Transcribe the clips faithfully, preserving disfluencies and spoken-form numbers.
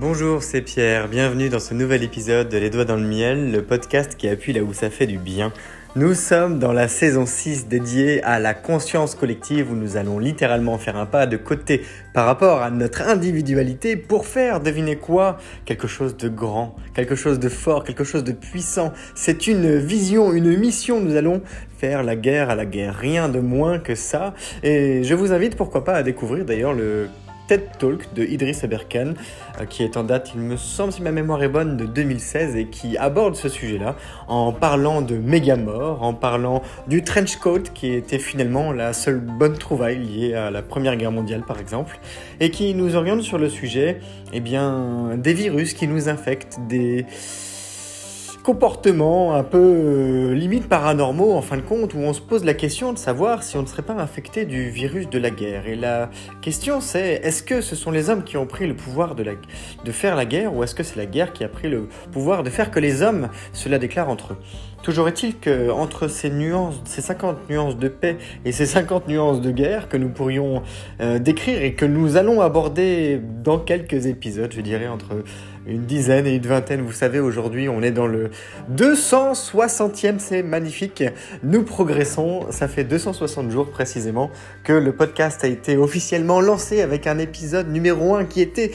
Bonjour, c'est Pierre, bienvenue dans ce nouvel épisode de Les Doigts dans le Miel, le podcast qui appuie là où ça fait du bien. Nous sommes dans la saison six dédiée à la conscience collective où nous allons littéralement faire un pas de côté par rapport à notre individualité pour faire, devinez quoi, quelque chose de grand, quelque chose de fort, quelque chose de puissant. C'est une vision, une mission, nous allons faire la guerre à la guerre, rien de moins que ça. Et je vous invite pourquoi pas à découvrir d'ailleurs le TED Talk de Idriss Aberkan, euh, qui est en date, il me semble, si ma mémoire est bonne, de deux mille seize et qui aborde ce sujet-là en parlant de méga-mort, en parlant du trench coat qui était finalement la seule bonne trouvaille liée à la Première Guerre mondiale par exemple, et qui nous oriente sur le sujet eh bien, des virus qui nous infectent, des comportements un peu euh, limite paranormaux en fin de compte, où on se pose la question de savoir si on ne serait pas infecté du virus de la guerre. Et la question c'est, est-ce que ce sont les hommes qui ont pris le pouvoir de, la, de faire la guerre, ou est-ce que c'est la guerre qui a pris le pouvoir de faire que les hommes se la déclarent entre eux? Toujours est-il qu'entre ces nuances, ces cinquante nuances de paix et ces cinquante nuances de guerre que nous pourrions euh, décrire et que nous allons aborder dans quelques épisodes, je dirais entre une dizaine et une vingtaine, vous savez, aujourd'hui on est dans le deux cent soixantième, c'est magnifique, nous progressons, ça fait deux cent soixante jours précisément que le podcast a été officiellement lancé avec un épisode numéro un qui était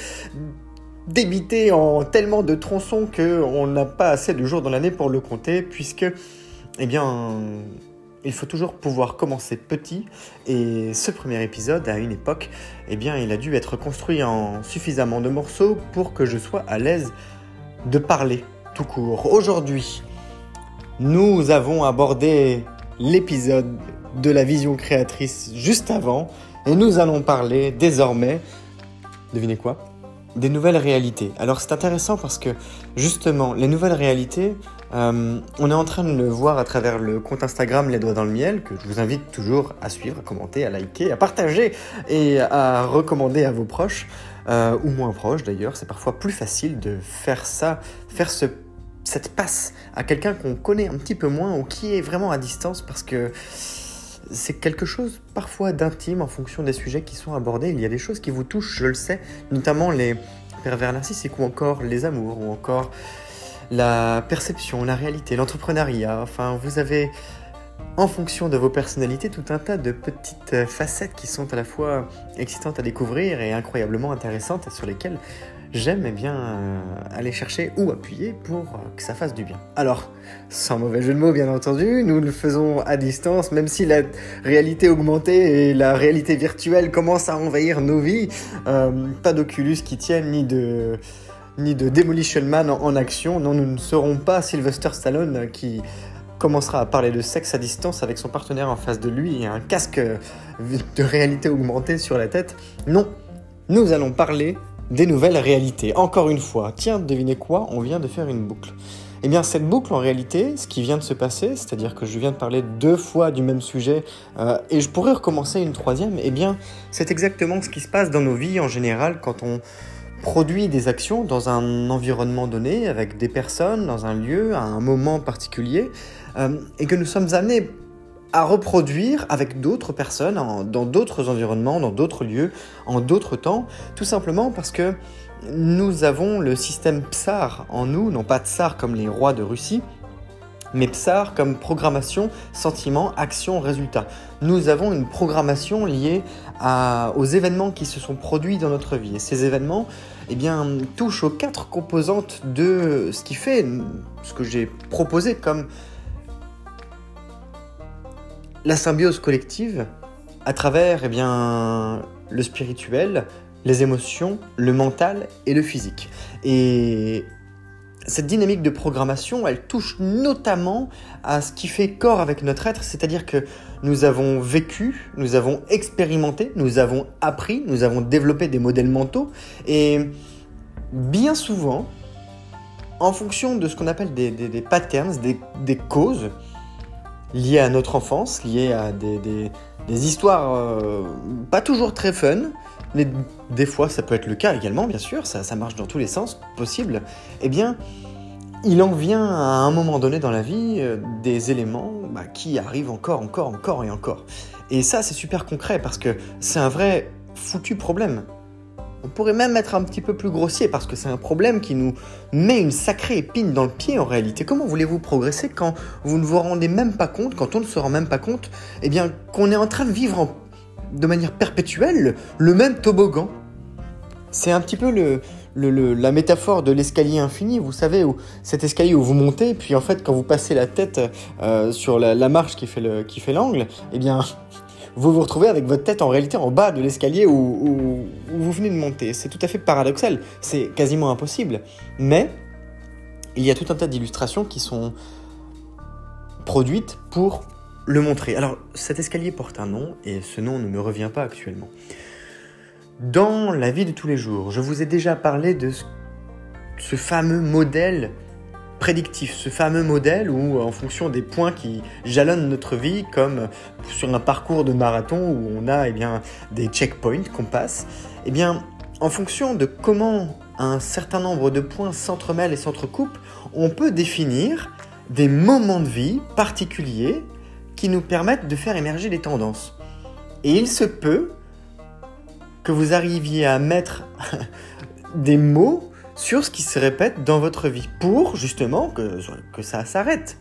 débité en tellement de tronçons qu'on n'a pas assez de jours dans l'année pour le compter, puisque, eh bien, il faut toujours pouvoir commencer petit, et ce premier épisode, à une époque, eh bien, il a dû être construit en suffisamment de morceaux pour que je sois à l'aise de parler tout court. Aujourd'hui, nous avons abordé l'épisode de la vision créatrice juste avant, et nous allons parler désormais, devinez quoi ? Des nouvelles réalités. Alors c'est intéressant parce que justement, les nouvelles réalités, euh, on est en train de le voir à travers le compte Instagram Les Doigts dans le Miel, que je vous invite toujours à suivre, à commenter, à liker, à partager et à recommander à vos proches, euh, ou moins proches d'ailleurs. C'est parfois plus facile de faire ça, faire ce, cette passe à quelqu'un qu'on connaît un petit peu moins ou qui est vraiment à distance, parce que c'est quelque chose parfois d'intime en fonction des sujets qui sont abordés. Il y a des choses qui vous touchent, je le sais, notamment les pervers narcissiques ou encore les amours ou encore la perception, la réalité, l'entrepreneuriat. Enfin, vous avez, en fonction de vos personnalités, tout un tas de petites facettes qui sont à la fois excitantes à découvrir et incroyablement intéressantes et sur lesquelles j'aime eh bien, euh, aller chercher ou appuyer pour euh, que ça fasse du bien. Alors, sans mauvais jeu de mots bien entendu, nous le faisons à distance, même si la réalité augmentée et la réalité virtuelle commencent à envahir nos vies. Euh, pas d'Oculus qui tienne, ni de, ni de Demolition Man en, en action. Non, nous ne serons pas Sylvester Stallone qui commencera à parler de sexe à distance avec son partenaire en face de lui et un casque de réalité augmentée sur la tête. Non, nous allons parler des nouvelles réalités. Encore une fois, tiens, devinez quoi, on vient de faire une boucle. Eh bien, cette boucle, en réalité, ce qui vient de se passer, c'est-à-dire que je viens de parler deux fois du même sujet euh, et je pourrais recommencer une troisième, eh bien, c'est exactement ce qui se passe dans nos vies en général quand on produit des actions dans un environnement donné, avec des personnes, dans un lieu, à un moment particulier, euh, et que nous sommes amenés à reproduire avec d'autres personnes, en, dans d'autres environnements, dans d'autres lieux, en d'autres temps, tout simplement parce que nous avons le système Psar en nous, non pas Tsar comme les rois de Russie, mais Psar comme programmation, sentiment, action, résultat. Nous avons une programmation liée à, aux événements qui se sont produits dans notre vie. Et ces événements eh bien, touchent aux quatre composantes de ce qui fait ce que j'ai proposé comme la symbiose collective à travers eh bien, le spirituel, les émotions, le mental et le physique. Et cette dynamique de programmation, elle touche notamment à ce qui fait corps avec notre être, c'est-à-dire que nous avons vécu, nous avons expérimenté, nous avons appris, nous avons développé des modèles mentaux et bien souvent, en fonction de ce qu'on appelle des, des, des patterns, des, des causes, liées à notre enfance, liées à des, des, des histoires euh, pas toujours très fun, mais des fois ça peut être le cas également, bien sûr, ça, ça marche dans tous les sens possibles, eh bien, il en vient à un moment donné dans la vie euh, des éléments bah, qui arrivent encore, encore, encore et encore. Et ça, c'est super concret parce que c'est un vrai foutu problème. On pourrait même être un petit peu plus grossier parce que c'est un problème qui nous met une sacrée épine dans le pied en réalité. Comment voulez-vous progresser quand vous ne vous rendez même pas compte, quand on ne se rend même pas compte, eh bien, qu'on est en train de vivre en, de manière perpétuelle le même toboggan? C'est un petit peu le, le, le, la métaphore de l'escalier infini, vous savez, où cet escalier où vous montez, puis en fait quand vous passez la tête euh, sur la, la marche qui fait, le, qui fait l'angle, eh bien... vous vous retrouvez avec votre tête en réalité en bas de l'escalier où, où, où vous venez de monter. C'est tout à fait paradoxal, c'est quasiment impossible. Mais il y a tout un tas d'illustrations qui sont produites pour le montrer. Alors cet escalier porte un nom et ce nom ne me revient pas actuellement. Dans la vie de tous les jours, je vous ai déjà parlé de ce, ce fameux modèle prédictif, ce fameux modèle où, en fonction des points qui jalonnent notre vie, comme sur un parcours de marathon où on a eh bien, des checkpoints qu'on passe, eh bien, en fonction de comment un certain nombre de points s'entremêlent et s'entrecoupent, on peut définir des moments de vie particuliers qui nous permettent de faire émerger des tendances. Et il se peut que vous arriviez à mettre des mots sur ce qui se répète dans votre vie, pour justement que, que ça s'arrête.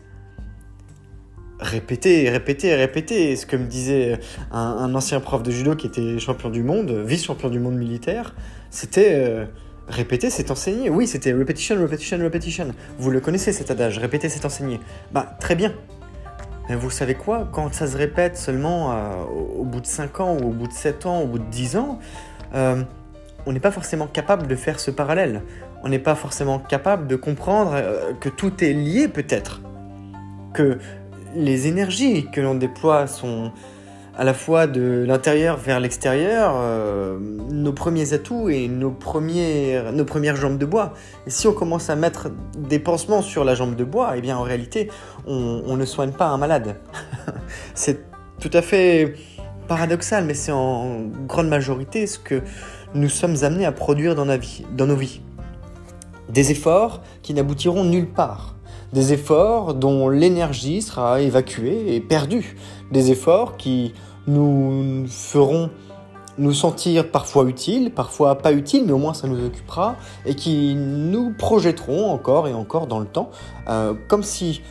Répétez, répétez, répétez, ce que me disait un, un ancien prof de judo qui était champion du monde, vice-champion du monde militaire, c'était euh, répéter, c'est enseigner. Oui, c'était repetition, repetition, repetition. Vous le connaissez cet adage, répéter, c'est enseigner. Bah, très bien. Mais vous savez quoi, quand ça se répète seulement euh, au, au bout de cinq ans, ou au bout de sept ans, au bout de dix ans, euh, on n'est pas forcément capable de faire ce parallèle. On n'est pas forcément capable de comprendre euh, que tout est lié peut-être. Que les énergies que l'on déploie sont à la fois de l'intérieur vers l'extérieur, euh, nos premiers atouts et nos premières, nos premières jambes de bois. Et si on commence à mettre des pansements sur la jambe de bois, eh bien en réalité, on, on ne soigne pas un malade. C'est tout à fait paradoxal, mais c'est en grande majorité ce que nous sommes amenés à produire dans, la vie, dans nos vies. Des efforts qui n'aboutiront nulle part. Des efforts dont l'énergie sera évacuée et perdue. Des efforts qui nous feront nous sentir parfois utiles, parfois pas utiles, mais au moins ça nous occupera, et qui nous projetteront encore et encore dans le temps, euh, comme si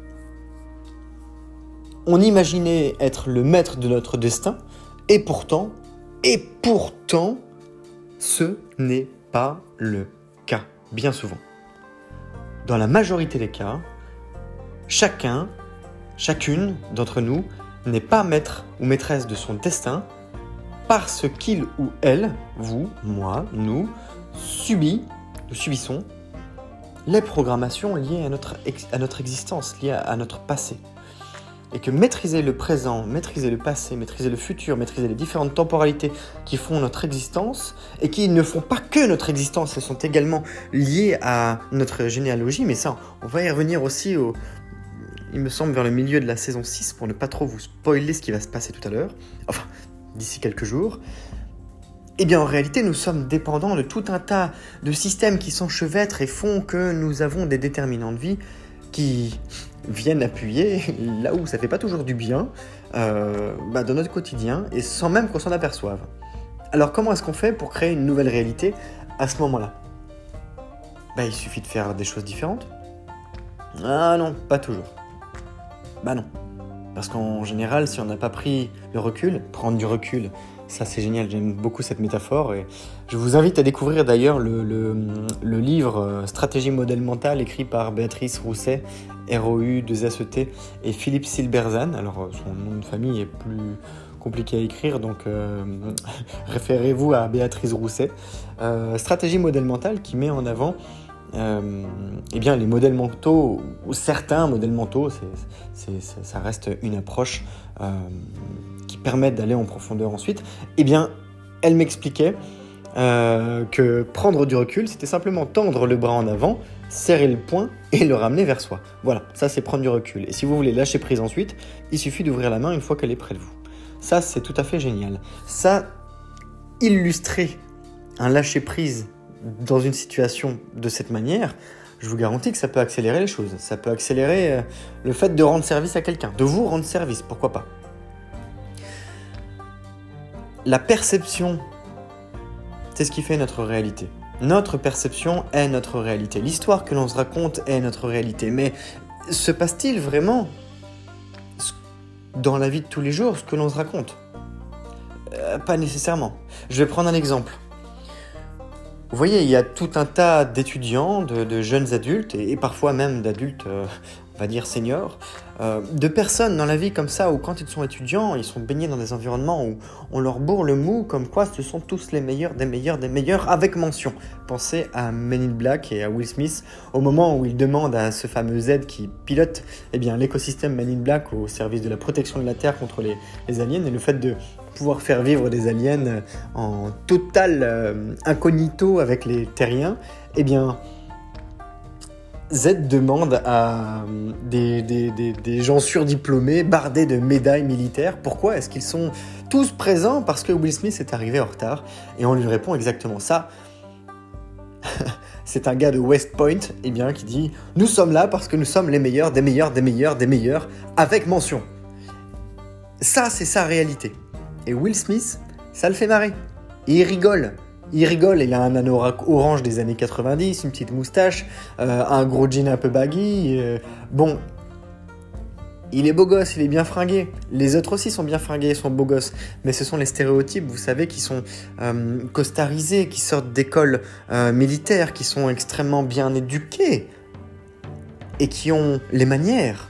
on imaginait être le maître de notre destin, et pourtant, et pourtant, ce n'est pas le cas, bien souvent. Dans la majorité des cas, chacun, chacune d'entre nous n'est pas maître ou maîtresse de son destin parce qu'il ou elle, vous, moi, nous, subit, nous subissons les programmations liées à notre, ex- à notre existence, liées à, à notre passé. Et que maîtriser le présent, maîtriser le passé, maîtriser le futur, maîtriser les différentes temporalités qui font notre existence et qui ne font pas que notre existence, elles sont également liées à notre généalogie, mais ça, on va y revenir aussi, au, il me semble, vers le milieu de la saison six pour ne pas trop vous spoiler ce qui va se passer tout à l'heure, enfin, d'ici quelques jours. Eh bien, en réalité, nous sommes dépendants de tout un tas de systèmes qui s'enchevêtrent et font que nous avons des déterminants de vie qui viennent appuyer là où ça fait pas toujours du bien euh, bah dans notre quotidien et sans même qu'on s'en aperçoive. Alors comment est-ce qu'on fait pour créer une nouvelle réalité à ce moment-là? Bah il suffit de faire des choses différentes. Ah non, pas toujours. Bah non. Parce qu'en général, si on n'a pas pris le recul, prendre du recul, ça c'est génial, j'aime beaucoup cette métaphore et je vous invite à découvrir d'ailleurs le, le, le livre Stratégie modèle mental écrit par Béatrice Rousset, R O U deux S E T et Philippe Silberzan. Alors son nom de famille est plus compliqué à écrire, donc euh, référez-vous à Béatrice Rousset. Euh, Stratégie modèle mental qui met en avant Euh, eh bien, les modèles mentaux, ou certains modèles mentaux, c'est, c'est, c'est, ça reste une approche euh, qui permet d'aller en profondeur ensuite. Eh bien, elle m'expliquait euh, que prendre du recul, c'était simplement tendre le bras en avant, serrer le poing et le ramener vers soi. Voilà, ça c'est prendre du recul. Et si vous voulez lâcher prise ensuite, il suffit d'ouvrir la main une fois qu'elle est près de vous. Ça, c'est tout à fait génial. Ça, illustrer un lâcher prise dans une situation de cette manière, je vous garantis que ça peut accélérer les choses. Ça peut accélérer euh, le fait de rendre service à quelqu'un, de vous rendre service, pourquoi pas. La perception c'est ce qui fait notre réalité. Notre perception est notre réalité. L'histoire que l'on se raconte est notre réalité. Mais se passe-t-il vraiment dans la vie de tous les jours ce que l'on se raconte ? euh, Pas nécessairement. Je vais prendre un exemple. Vous voyez, il y a tout un tas d'étudiants, de, de jeunes adultes, et, et parfois même d'adultes, euh, on va dire seniors, euh, de personnes dans la vie comme ça, où quand ils sont étudiants, ils sont baignés dans des environnements où on leur bourre le mou, comme quoi ce sont tous les meilleurs, des meilleurs, des meilleurs, avec mention. Pensez à Men in Black et à Will Smith, au moment où il demande à ce fameux Z qui pilote eh bien, l'écosystème Men in Black au service de la protection de la Terre contre les, les aliens, et le fait de pouvoir faire vivre des aliens en total euh, incognito avec les terriens, eh bien, Z demande à des, des, des, des gens surdiplômés, bardés de médailles militaires, pourquoi est-ce qu'ils sont tous présents ? Parce que Will Smith est arrivé en retard, et on lui répond exactement ça. C'est un gars de West Point, eh bien, qui dit « Nous sommes là parce que nous sommes les meilleurs, des meilleurs, des meilleurs, des meilleurs, avec mention. » Ça, c'est sa réalité. Et Will Smith, ça le fait marrer. Et il rigole. Il rigole, il a un anorak orange des années quatre-vingt-dix, une petite moustache, euh, un gros jean un peu baggy. Euh, bon, il est beau gosse, il est bien fringué. Les autres aussi sont bien fringués, sont beaux gosses. Mais ce sont les stéréotypes, vous savez, qui sont euh, costarisés, qui sortent d'écoles euh, militaires, qui sont extrêmement bien éduqués et qui ont les manières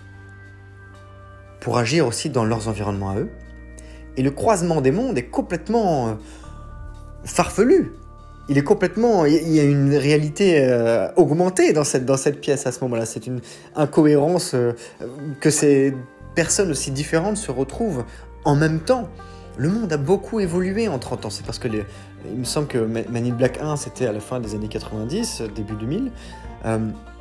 pour agir aussi dans leurs environnements à eux. Et le croisement des mondes est complètement euh, farfelu. Il est complètement... Il y a une réalité euh, augmentée dans cette, dans cette pièce à ce moment-là. C'est une incohérence euh, que ces personnes aussi différentes se retrouvent en même temps. Le monde a beaucoup évolué en trente ans. C'est parce que les, il me semble que Men in Black un, c'était à la fin des années quatre-vingt-dix, début deux mille. Euh,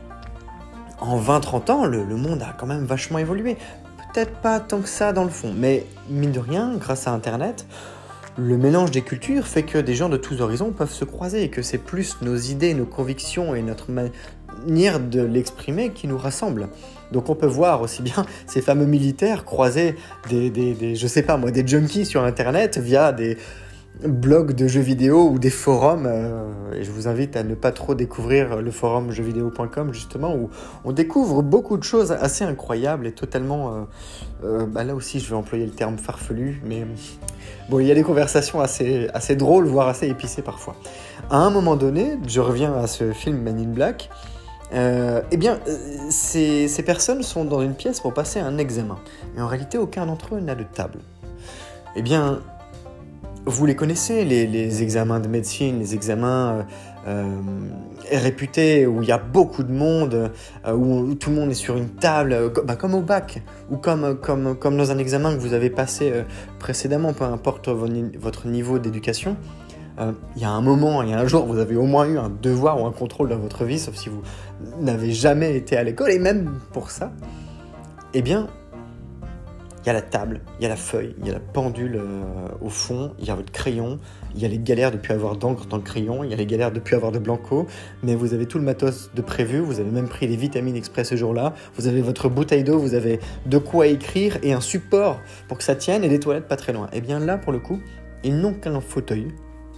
en vingt trente ans, le, le monde a quand même vachement évolué. Peut-être pas tant que ça dans le fond, mais mine de rien, grâce à Internet, le mélange des cultures fait que des gens de tous horizons peuvent se croiser et que c'est plus nos idées, nos convictions et notre manière de l'exprimer qui nous rassemblent. Donc on peut voir aussi bien ces fameux militaires croiser des, des, des je sais pas moi, des junkies sur Internet via des blogs de jeux vidéo ou des forums, euh, et je vous invite à ne pas trop découvrir le forum jeux vidéo point com justement, où on découvre beaucoup de choses assez incroyables et totalement euh, euh, bah là aussi je vais employer le terme farfelu, mais bon, il y a des conversations assez, assez drôles, voire assez épicées parfois. À un moment donné, je reviens à ce film Men in Black, euh, eh bien ces, ces personnes sont dans une pièce pour passer un examen, et en réalité aucun d'entre eux n'a de table. Eh bien vous les connaissez, les, les examens de médecine, les examens euh, réputés, où il y a beaucoup de monde, euh, où tout le monde est sur une table, euh, bah, comme au bac, ou comme, comme, comme dans un examen que vous avez passé euh, précédemment, peu importe votre niveau d'éducation. Euh, il y a un moment, il y a un jour, vous avez au moins eu un devoir ou un contrôle dans votre vie, sauf si vous n'avez jamais été à l'école, et même pour ça, eh bien... il y a la table, il y a la feuille, il y a la pendule euh, au fond, il y a votre crayon, il y a les galères de ne plus avoir d'encre dans le crayon, il y a les galères de ne plus avoir de blanco, mais vous avez tout le matos de prévu, vous avez même pris les vitamines exprès ce jour-là, vous avez votre bouteille d'eau, vous avez de quoi écrire et un support pour que ça tienne et des toilettes pas très loin. Et bien là, pour le coup, ils n'ont qu'un fauteuil,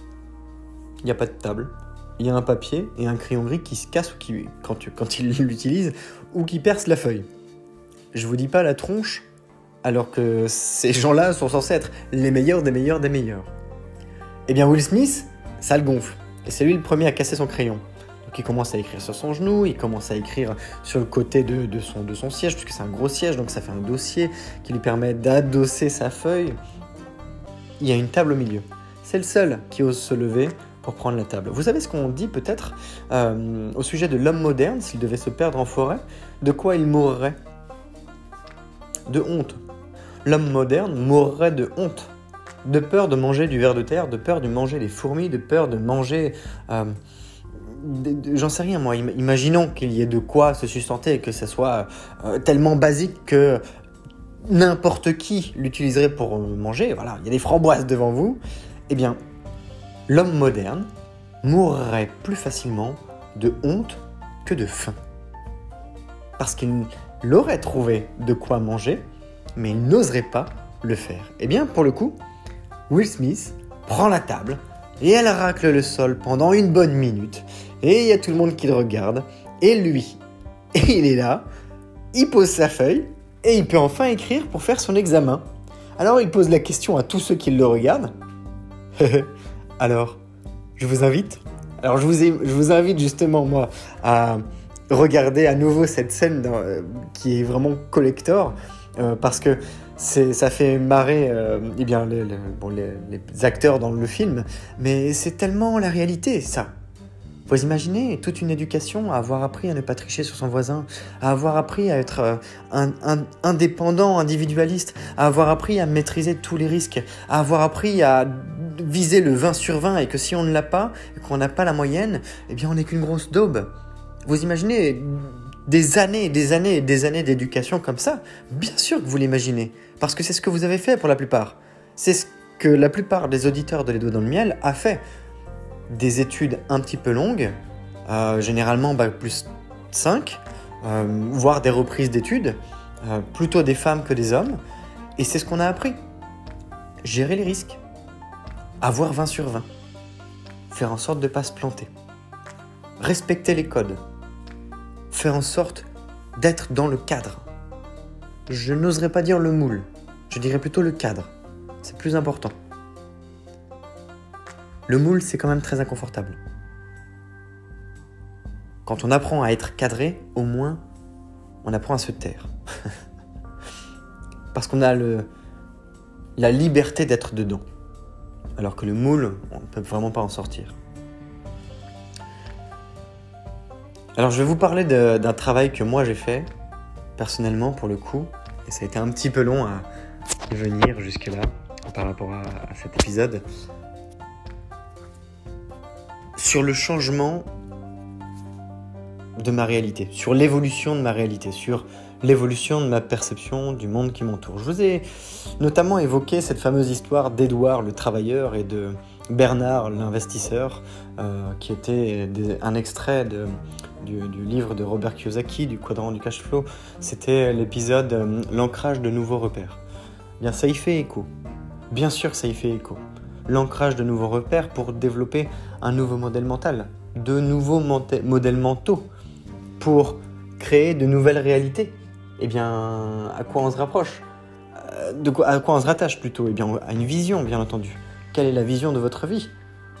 il n'y a pas de table, il y a un papier et un crayon gris qui se casse ou qui, quand, tu, quand ils l'utilisent ou qui perce la feuille. Je vous dis pas la tronche, alors que ces gens-là sont censés être les meilleurs des meilleurs des meilleurs. Eh bien Will Smith, ça le gonfle. Et c'est lui le premier à casser son crayon. Donc il commence à écrire sur son genou, il commence à écrire sur le côté de, de, son, de son siège, puisque c'est un gros siège, donc ça fait un dossier qui lui permet d'adosser sa feuille. Il y a une table au milieu. C'est le seul qui ose se lever pour prendre la table. Vous savez ce qu'on dit peut-être euh, au sujet de l'homme moderne, s'il devait se perdre en forêt, de quoi il mourrait ? De honte. L'homme moderne mourrait de honte, de peur de manger du ver de terre, de peur de manger des fourmis, de peur de manger... Euh, de, de, j'en sais rien moi, imaginons qu'il y ait de quoi se sustenter et que ça soit euh, tellement basique que n'importe qui l'utiliserait pour manger. Voilà, il y a des framboises devant vous. Eh bien, l'homme moderne mourrait plus facilement de honte que de faim. Parce qu'il l'aurait trouvé de quoi manger, mais il n'oserait pas le faire. Eh bien, pour le coup, Will Smith prend la table, et elle racle le sol pendant une bonne minute. Et il y a tout le monde qui le regarde. Et lui, il est là, il pose sa feuille et il peut enfin écrire pour faire son examen. Alors il pose la question à tous ceux qui le regardent. Alors, je vous invite. Alors je vous, ai, je vous invite justement moi à regarder à nouveau cette scène dans, euh, qui est vraiment collector euh, parce que c'est, ça fait marrer euh, eh bien, les, les, bon, les, les acteurs dans le film, mais c'est tellement la réalité ça. Vous imaginez toute une éducation à avoir appris à ne pas tricher sur son voisin, à avoir appris à être euh, un, un, indépendant, individualiste, à avoir appris à maîtriser tous les risques, à avoir appris à viser le vingt sur vingt et que si on ne l'a pas, et qu'on n'a pas la moyenne, eh bien on n'est qu'une grosse daube. Vous imaginez des années et des années et des années d'éducation comme ça? Bien sûr que vous l'imaginez, parce que c'est ce que vous avez fait pour la plupart. C'est ce que la plupart des auditeurs de Les Doigts dans le Miel a fait. Des études un petit peu longues, euh, généralement bac plus cinq, euh, voire des reprises d'études, euh, plutôt des femmes que des hommes, et c'est ce qu'on a appris. Gérer les risques, avoir vingt sur vingt, faire en sorte de ne pas se planter, respecter les codes, faire en sorte d'être dans le cadre. Je n'oserais pas dire le moule, je dirais plutôt le cadre, c'est plus important. Le moule, c'est quand même très inconfortable. Quand on apprend à être cadré, au moins, on apprend à se taire. Parce qu'on a le, la liberté d'être dedans. Alors que le moule, on ne peut vraiment pas en sortir. Alors, je vais vous parler de, d'un travail que moi j'ai fait, personnellement, pour le coup. Et ça a été un petit peu long à y venir jusque-là, par rapport à, à cet épisode. Sur le changement de ma réalité, sur l'évolution de ma réalité, sur l'évolution de ma perception du monde qui m'entoure. Je vous ai notamment évoqué cette fameuse histoire d'Édouard le travailleur et de Bernard l'investisseur, euh, qui était des, un extrait de, du, du livre de Robert Kiyosaki, du Quadrant du Cash Flow. C'était l'épisode euh, « L'ancrage de nouveaux repères ». Bien, ça y fait écho. Bien sûr que ça y fait écho. L'ancrage de nouveaux repères pour développer un nouveau modèle mental, de nouveaux monta- modèles mentaux pour créer de nouvelles réalités. Eh bien, à quoi on se rapproche ? de quoi, À quoi on se rattache plutôt ? Eh bien, à une vision, bien entendu. Quelle est la vision de votre vie ?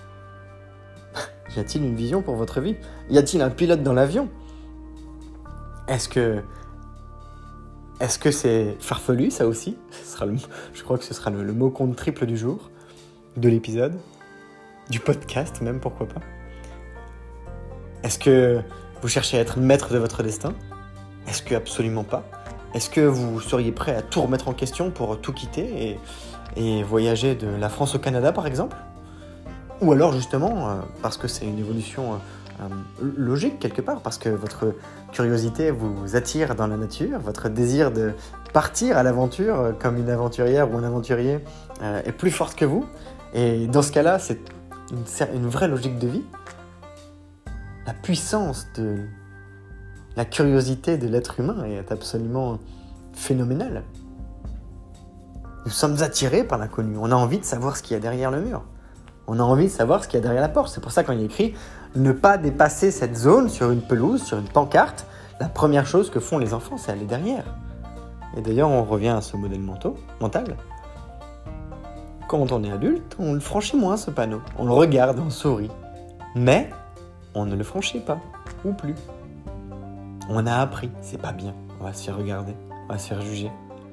Y a-t-il une vision pour votre vie ? Y a-t-il un pilote dans l'avion ? Est-ce que... Est-ce que c'est farfelu, ça aussi ? Ce sera le... Je crois que ce sera le, le mot compte triple du jour. De l'épisode, du podcast même, pourquoi pas. Est-ce que vous cherchez à être maître de votre destin ? Est-ce que absolument pas ? Est-ce que vous seriez prêt à tout remettre en question pour tout quitter et, et voyager de la France au Canada par exemple ? Ou alors justement, euh, parce que c'est une évolution euh, euh, logique quelque part, parce que votre curiosité vous attire dans la nature, votre désir de partir à l'aventure euh, comme une aventurière ou un aventurier euh, est plus forte que vous. Et dans ce cas-là, c'est une, une vraie logique de vie. La puissance de la curiosité de l'être humain est absolument phénoménale. Nous sommes attirés par l'inconnu. On a envie de savoir ce qu'il y a derrière le mur. On a envie de savoir ce qu'il y a derrière la porte. C'est pour ça quand il y a écrit « Ne pas dépasser cette zone sur une pelouse, sur une pancarte », la première chose que font les enfants, c'est aller derrière. Et d'ailleurs, on revient à ce modèle mentaux, mental. Quand on est adulte, on le franchit moins ce panneau. On le regarde, on sourit. Mais on ne le franchit pas, ou plus. On a appris, c'est pas bien. On va se faire regarder, on va se faire juger.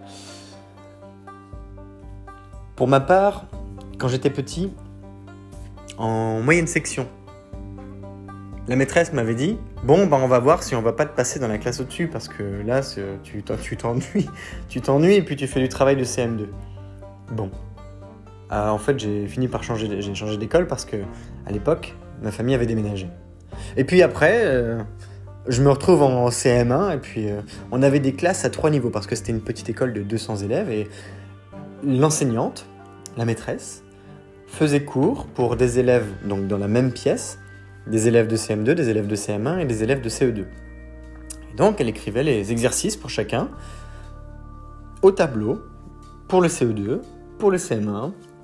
Pour ma part, quand j'étais petit, en moyenne section, la maîtresse m'avait dit « Bon, bah on va voir si on va pas te passer dans la classe au-dessus, parce que là, tu, tu t'ennuies. Tu t'ennuies et puis tu fais du travail de C M deux. » Bon. Euh, en fait, j'ai fini par changer, j'ai changé d'école parce que, à l'époque, ma famille avait déménagé. Et puis après, euh, je me retrouve en C M un et puis euh, on avait des classes à trois niveaux parce que c'était une petite école de deux cents élèves et l'enseignante, la maîtresse, faisait cours pour des élèves donc dans la même pièce, des élèves de C M deux, des élèves de C M un et des élèves de C E deux. Et donc, elle écrivait les exercices pour chacun au tableau, pour le C E deux, pour le C M un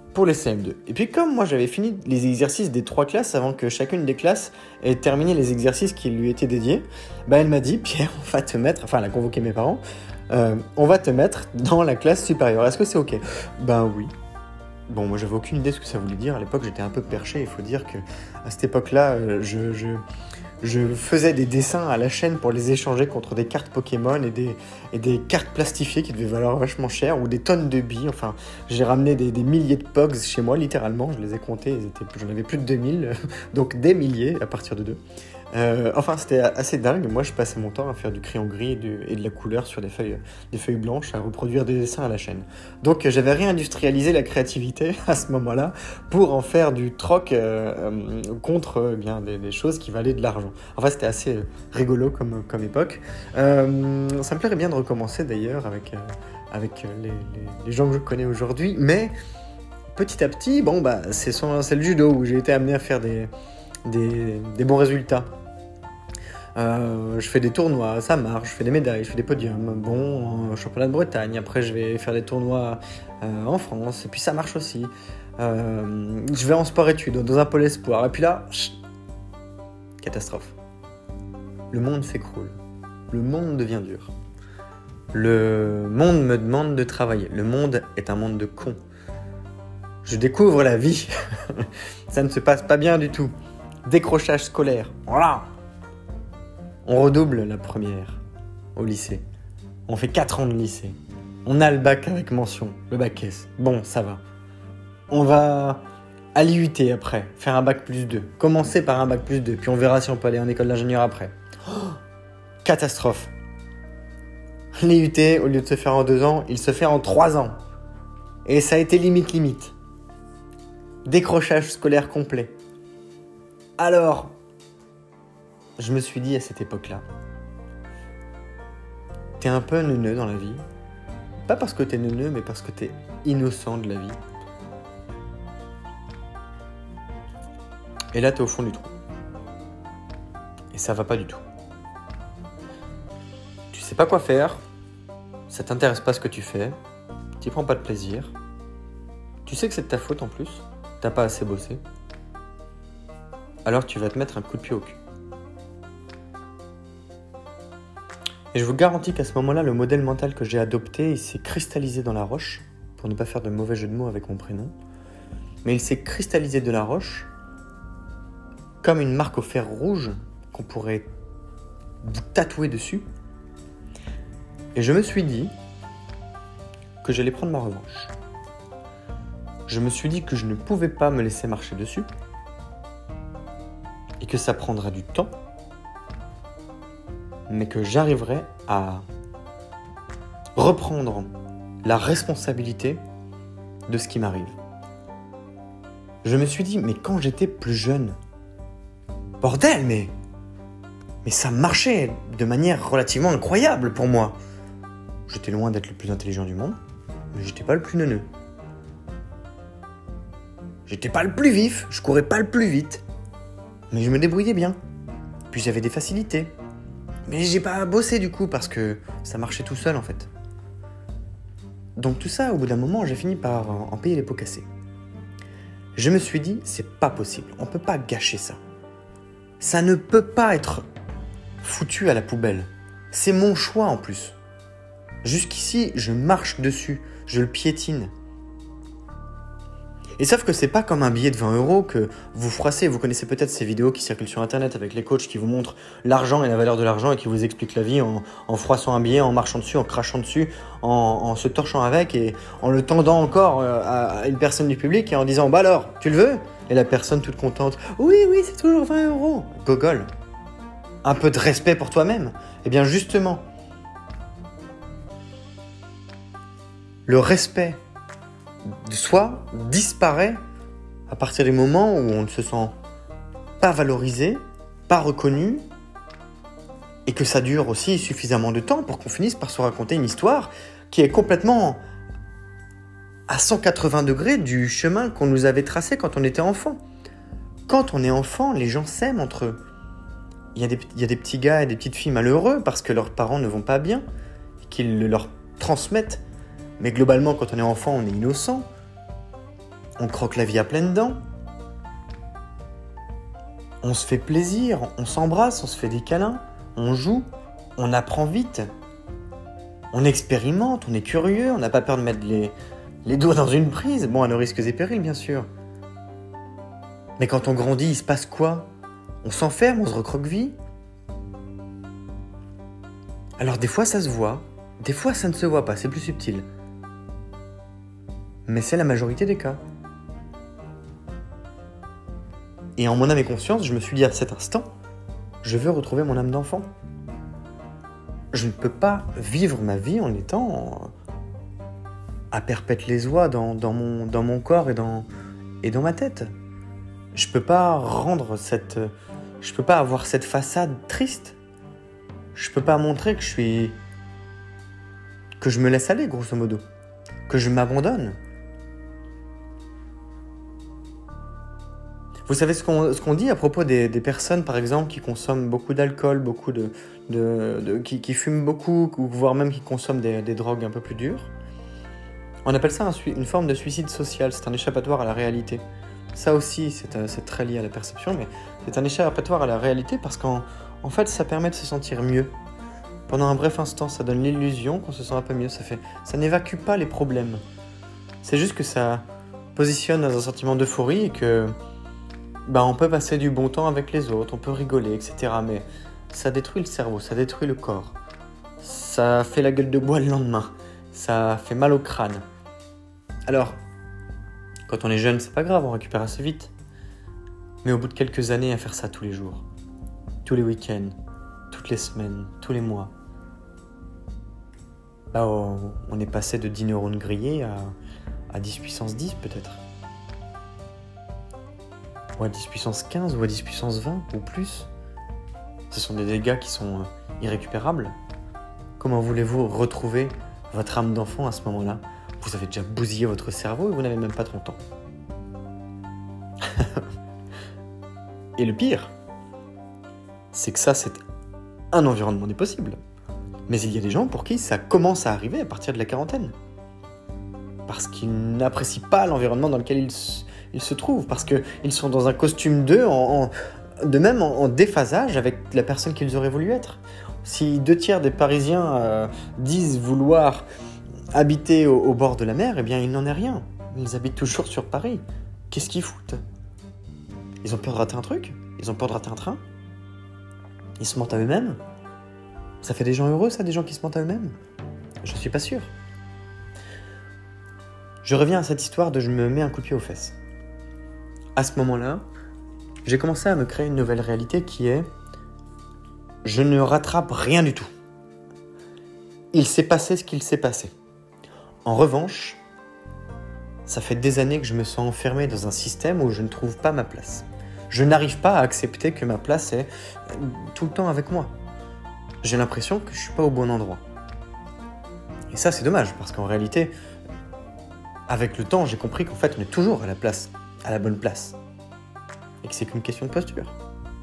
pour les C M deux. Et puis comme moi j'avais fini les exercices des trois classes avant que chacune des classes ait terminé les exercices qui lui étaient dédiés, bah elle m'a dit, Pierre, on va te mettre, enfin elle a convoqué mes parents, euh, on va te mettre dans la classe supérieure. Est-ce que c'est ok? Ben oui. Bon, moi j'avais aucune idée de ce que ça voulait dire. À l'époque j'étais un peu perché. Il faut dire que à cette époque-là, euh, je, je, je faisais des dessins à la chaîne pour les échanger contre des cartes Pokémon et des, et des cartes plastifiées qui devaient valoir vachement cher, ou des tonnes de billes. Enfin, j'ai ramené des, des milliers de Pogs chez moi, littéralement. Je les ai comptés, ils étaient, j'en avais plus de deux mille, donc des milliers à partir de deux. Euh, enfin, c'était assez dingue. Moi, je passais mon temps à faire du crayon gris et de, et de la couleur sur des feuilles, des feuilles blanches, à reproduire des dessins à la chaîne. Donc, j'avais réindustrialisé la créativité à ce moment-là pour en faire du troc euh, euh, contre euh, bien des, des choses qui valaient de l'argent. Enfin, c'était assez euh, rigolo comme, comme époque. Euh, ça me plairait bien de recommencer d'ailleurs avec, euh, avec les, les, les gens que je connais aujourd'hui. Mais petit à petit, bon, bah, c'est, son, c'est le judo où j'ai été amené à faire des, des, des bons résultats. Euh, je fais des tournois, ça marche, je fais des médailles, je fais des podiums, bon, championnat de Bretagne, après je vais faire des tournois euh, en France, et puis ça marche aussi. Euh, je vais en sport-études, dans un pôle espoir, et puis là, chut, catastrophe. Le monde s'écroule, le monde devient dur. Le monde me demande de travailler, le monde est un monde de cons. Je découvre la vie, ça ne se passe pas bien du tout. Décrochage scolaire, voilà. On redouble la première au lycée. On fait quatre ans de lycée. On a le bac avec mention, le bac S. Bon, ça va. On va à l'I U T après, faire un bac plus deux. Commencer par un bac plus deux, puis on verra si on peut aller en école d'ingénieur après. Oh, catastrophe. L'I U T, au lieu de se faire en deux ans, il se fait en trois ans. Et ça a été limite limite. Décrochage scolaire complet. Alors, je me suis dit à cette époque-là, t'es un peu neuneux dans la vie. Pas parce que t'es neuneux, mais parce que t'es innocent de la vie. Et là, t'es au fond du trou. Et ça va pas du tout. Tu sais pas quoi faire, ça t'intéresse pas ce que tu fais, t'y prends pas de plaisir. Tu sais que c'est de ta faute en plus, t'as pas assez bossé. Alors tu vas te mettre un coup de pied au cul. Et je vous garantis qu'à ce moment-là, le modèle mental que j'ai adopté, il s'est cristallisé dans la roche, pour ne pas faire de mauvais jeu de mots avec mon prénom, mais il s'est cristallisé de la roche comme une marque au fer rouge qu'on pourrait vous tatouer dessus. Et je me suis dit que j'allais prendre ma revanche. Je me suis dit que je ne pouvais pas me laisser marcher dessus et que ça prendra du temps, mais que j'arriverai à reprendre la responsabilité de ce qui m'arrive. Je me suis dit, mais quand j'étais plus jeune, bordel, mais, mais ça marchait de manière relativement incroyable pour moi. J'étais loin d'être le plus intelligent du monde, mais j'étais pas le plus neuneux. J'étais pas le plus vif, je courais pas le plus vite, mais je me débrouillais bien. Puis j'avais des facilités. Mais j'ai pas bossé du coup parce que ça marchait tout seul en fait. Donc tout ça, au bout d'un moment, j'ai fini par en payer les pots cassés. Je me suis dit, c'est pas possible, on peut pas gâcher ça. Ça ne peut pas être foutu à la poubelle. C'est mon choix en plus. Jusqu'ici, je marche dessus, je le piétine. Et sauf que c'est pas comme un billet de vingt euros que vous froissez. Vous connaissez peut-être ces vidéos qui circulent sur internet avec les coachs qui vous montrent l'argent et la valeur de l'argent et qui vous expliquent la vie en, en froissant un billet, en marchant dessus, en crachant dessus, en, en se torchant avec et en le tendant encore à, à une personne du public et en disant « Bah alors, tu le veux ?» Et la personne toute contente « Oui, oui, c'est toujours vingt euros !» Gogol. Un peu de respect pour toi-même. Eh bien justement, le respect de soi disparaît à partir du moment où on ne se sent pas valorisé, pas reconnu, et que ça dure aussi suffisamment de temps pour qu'on finisse par se raconter une histoire qui est complètement à cent quatre-vingts degrés du chemin qu'on nous avait tracé quand on était enfant. Quand on est enfant, les gens s'aiment entre eux. Il y a des, il y a des petits gars et des petites filles malheureux parce que leurs parents ne vont pas bien, et qu'ils le leur transmettent. Mais globalement, quand on est enfant, on est innocent. on croque la vie à pleines dents, on se fait plaisir, on s'embrasse, on se fait des câlins, on joue, on apprend vite, on expérimente, on est curieux, on n'a pas peur de mettre les, les doigts dans une prise, bon à nos risques et périls bien sûr. Mais quand on grandit, il se passe quoi? On s'enferme, on se recroqueville. Alors des fois ça se voit, des fois ça ne se voit pas, c'est plus subtil. Mais c'est la majorité des cas. Et en mon âme et conscience, je me suis dit à cet instant, je veux retrouver mon âme d'enfant. Je ne peux pas vivre ma vie en étant à perpète les oies dans, dans, mon, dans mon corps et dans, et dans ma tête. Je peux pas rendre cette... Je peux pas avoir cette façade triste. Je peux pas montrer que je suis... que je me laisse aller, grosso modo. Que je m'abandonne. Vous savez ce qu'on, ce qu'on dit à propos des, des personnes, par exemple, qui consomment beaucoup d'alcool, beaucoup de, de, de qui, qui fument beaucoup, ou voire même qui consomment des, des drogues un peu plus dures. On appelle ça un, une forme de suicide social. C'est un échappatoire à la réalité. Ça aussi, c'est, c'est très lié à la perception, mais c'est un échappatoire à la réalité parce qu'en en fait, ça permet de se sentir mieux. Pendant un bref instant, ça donne l'illusion qu'on se sent un peu mieux. Ça fait, ça n'évacue pas les problèmes. C'est juste que ça positionne dans un sentiment d'euphorie et que bah, on peut passer du bon temps avec les autres, on peut rigoler, et cetera. Mais ça détruit le cerveau, ça détruit le corps. Ça fait la gueule de bois le lendemain. Ça fait mal au crâne. Alors, quand on est jeune, c'est pas grave, on récupère assez vite. Mais au bout de quelques années à faire ça tous les jours, tous les week-ends, toutes les semaines, tous les mois, là on est passé de dix neurones grillés à, à dix puissance dix peut-être. Ou à dix puissance quinze, ou à dix puissance vingt, ou plus. Ce sont des dégâts qui sont irrécupérables. Comment voulez-vous retrouver votre âme d'enfant à ce moment-là? Vous avez déjà bousillé votre cerveau et vous n'avez même pas trente ans. Et le pire, c'est que ça, c'est un environnement des possibles. Mais il y a des gens pour qui ça commence à arriver à partir de la quarantaine. Parce qu'ils n'apprécient pas l'environnement dans lequel ils, ils se trouvent. Parce qu'ils sont dans un costume d'eux, en, en, de même en, en déphasage avec la personne qu'ils auraient voulu être. Si deux tiers des Parisiens euh, disent vouloir habiter au, au bord de la mer, eh bien il n'en est rien. Ils habitent toujours sur Paris. Qu'est-ce qu'ils foutent? Ils ont peur de rater un truc? Ils ont peur de rater un train? Ils se mentent à eux-mêmes? Ça fait des gens heureux, ça, des gens qui se mentent à eux-mêmes? Je suis pas sûr. Je reviens à cette histoire de je me mets un coup de pied aux fesses. À ce moment-là, j'ai commencé à me créer une nouvelle réalité qui est je ne rattrape rien du tout. Il s'est passé ce qu'il s'est passé. En revanche, ça fait des années que je me sens enfermé dans un système où je ne trouve pas ma place. Je n'arrive pas à accepter que ma place est tout le temps avec moi. J'ai l'impression que je ne suis pas au bon endroit. Et ça, c'est dommage, parce qu'en réalité, avec le temps, j'ai compris qu'en fait, on est toujours à la place, à la bonne place. Et que c'est qu'une question de posture.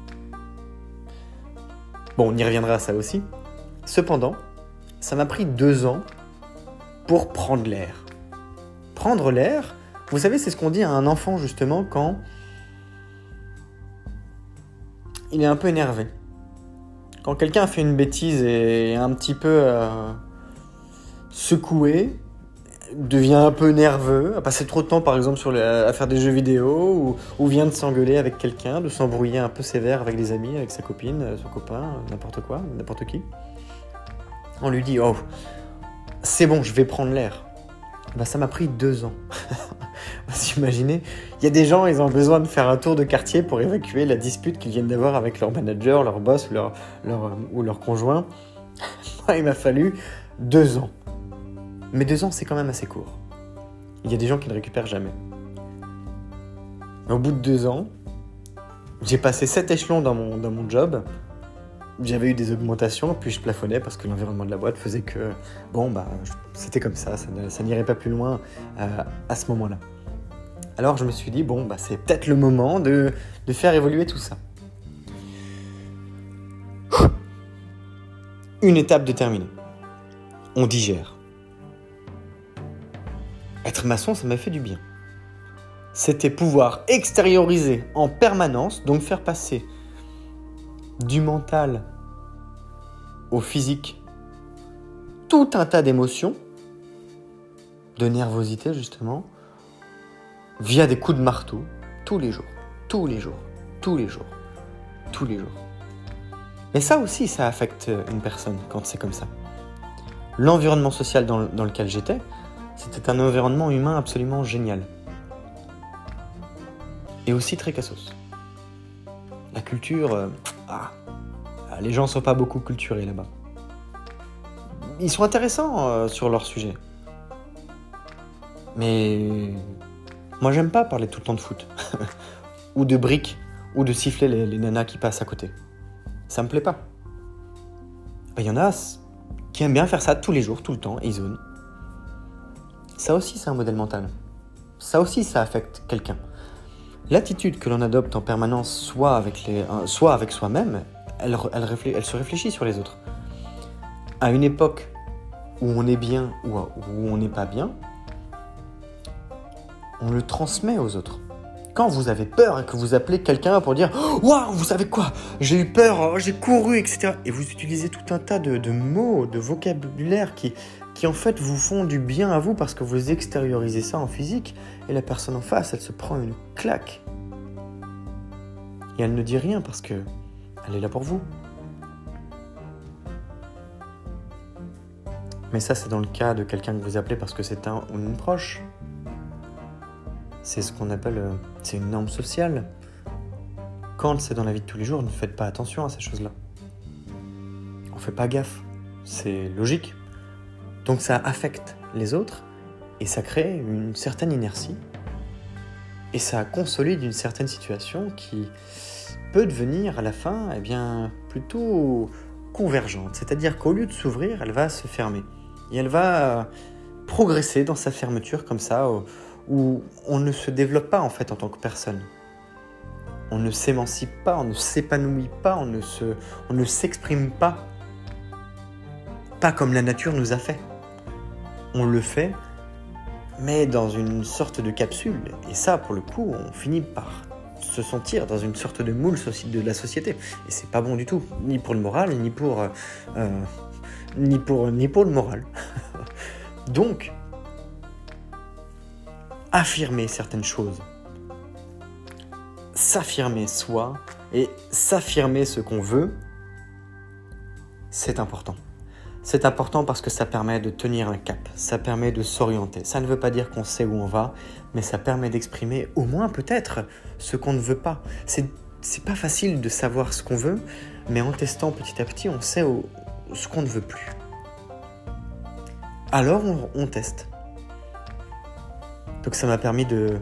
Bon, on y reviendra à ça aussi. Cependant, ça m'a pris deux ans pour prendre l'air. Prendre l'air, vous savez, c'est ce qu'on dit à un enfant, justement, quand il est un peu énervé. Quand quelqu'un fait une bêtise et est un petit peu euh, secoué, devient un peu nerveux, a passé trop de temps, par exemple, sur les, à faire des jeux vidéo, ou, ou vient de s'engueuler avec quelqu'un, de s'embrouiller un peu sévère avec des amis, avec sa copine, son copain, n'importe quoi, n'importe qui. On lui dit « Oh, c'est bon, je vais prendre l'air. » Bah, ça m'a pris deux ans. Vous imaginez, il y a des gens, ils ont besoin de faire un tour de quartier pour évacuer la dispute qu'ils viennent d'avoir avec leur manager, leur boss ou leur, leur, ou leur conjoint. Moi, il m'a fallu deux ans. Mais deux ans, c'est quand même assez court. Il y a des gens qui ne récupèrent jamais. Mais au bout de deux ans, j'ai passé sept échelons dans mon, dans mon job. J'avais eu des augmentations, puis je plafonnais parce que l'environnement de la boîte faisait que, bon, bah, c'était comme ça, ça, ne, ça n'irait pas plus loin euh, à ce moment-là. Alors je me suis dit, bon, bah, c'est peut-être le moment de, de faire évoluer tout ça. Une étape déterminée. On digère. Être maçon, ça m'a fait du bien. c'était pouvoir extérioriser en permanence, donc faire passer du mental au physique tout un tas d'émotions, de nervosité justement, via des coups de marteau, tous les jours, tous les jours, tous les jours, tous les jours. Mais ça aussi, ça affecte une personne quand c'est comme ça. L'environnement social dans, dans lequel j'étais, c'était un environnement humain absolument génial. Et aussi très cassos. La culture, euh, ah, les gens ne sont pas beaucoup culturés là-bas. Ils sont intéressants euh, sur leur sujet. Mais moi, j'aime pas parler tout le temps de foot. Ou de briques, ou de siffler les, les nanas qui passent à côté. Ça me plaît pas. Il y en a qui aiment bien faire ça tous les jours, tout le temps, et ils zonent. Ça aussi, c'est un modèle mental. Ça aussi, ça affecte quelqu'un. L'attitude que l'on adopte en permanence, soit avec, les, soit avec soi-même, elle, elle, réflé, elle se réfléchit sur les autres. À une époque où on est bien ou où on n'est pas bien, on le transmet aux autres. Quand vous avez peur et que vous appelez quelqu'un pour dire « Waouh, vous savez quoi? J'ai eu peur, j'ai couru, et cetera » Et vous utilisez tout un tas de, de mots, de vocabulaire qui, qui en fait vous font du bien à vous parce que vous extériorisez ça en physique et la personne en face, elle se prend une claque. Et elle ne dit rien parce que elle est là pour vous. Mais ça, c'est dans le cas de quelqu'un que vous appelez parce que c'est un ou une proche. C'est ce qu'on appelle, euh, c'est une norme sociale. Quand c'est dans la vie de tous les jours, ne faites pas attention à ces choses-là. On fait pas gaffe. C'est logique. Donc ça affecte les autres et ça crée une certaine inertie. Et ça consolide une certaine situation qui peut devenir à la fin, eh bien, plutôt convergente. C'est-à-dire qu'au lieu de s'ouvrir, elle va se fermer. Et elle va progresser dans sa fermeture comme ça, où on ne se développe pas en fait en tant que personne. On ne s'émancipe pas, on ne s'épanouit pas, on ne se, on ne s'exprime pas. Pas comme la nature nous a fait. On le fait, mais dans une sorte de capsule. Et ça, pour le coup, on finit par se sentir dans une sorte de moule de la société. Et c'est pas bon du tout, ni pour le moral, ni pour, euh, ni pour, ni pour le moral. Donc, affirmer certaines choses, s'affirmer soi et s'affirmer ce qu'on veut, c'est important. C'est important parce que ça permet de tenir un cap, ça permet de s'orienter. Ça ne veut pas dire qu'on sait où on va, mais ça permet d'exprimer au moins peut-être ce qu'on ne veut pas. C'est, c'est pas facile de savoir ce qu'on veut, mais en testant petit à petit, on sait où, ce qu'on ne veut plus. Alors on, on teste. Donc ça m'a permis de